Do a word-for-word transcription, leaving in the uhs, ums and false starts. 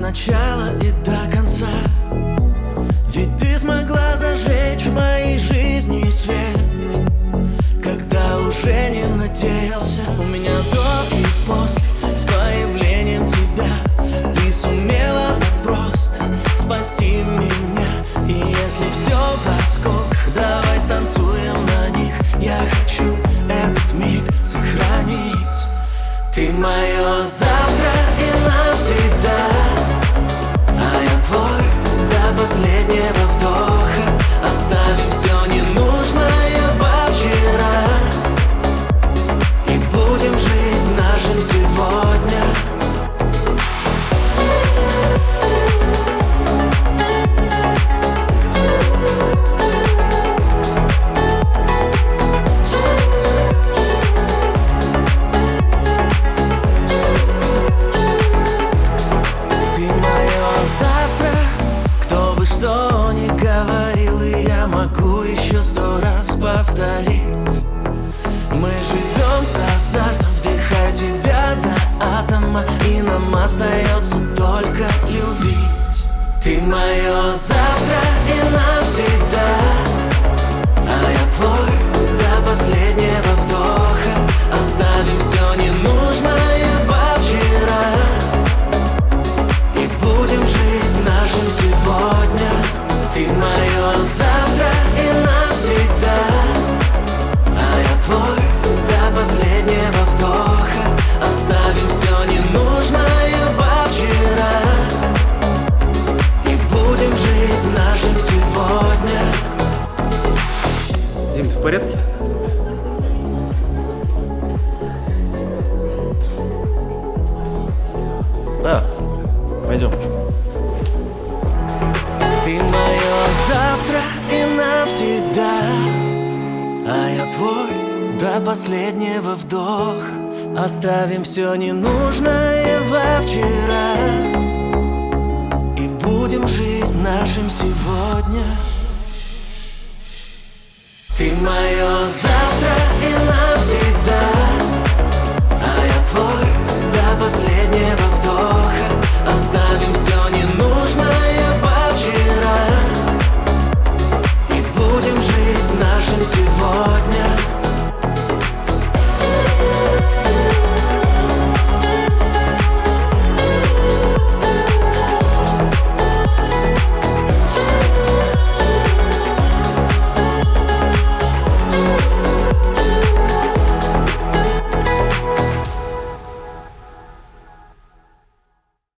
начала и до конца. Ведь ты смогла зажечь в моей жизни свет, когда уже не надеялся. У меня до и после, с появлением тебя, ты сумела так просто спасти меня. И если все в осколках, давай станцуем на них. Я хочу этот миг сохранить. Ты мое завтра и навсегда, а я твой до последнего вдоха. Оставим все ненужное во вчера и будем жить нашим сегодня. Что не говорил, и я могу еще сто раз повторить. Мы живем с азартом, вдыхаю тебя до атома, и нам остается только любить. Ты мое завтра и навсегда, а я твой до последнего вдоха. Оставим все ненужное во вчера и будем жить нашим сегодня. Ты мое завтра и навсегда, а я твой до последнего вдоха. Оставим все ненужное во вчера и будем жить нашим сегодня. Дим, ты в порядке? Да, пойдем. Ты мое завтра и навсегда, а я твой до последнего вдоха. Оставим все ненужное во вчера и будем жить нашим сегодня. Ты моя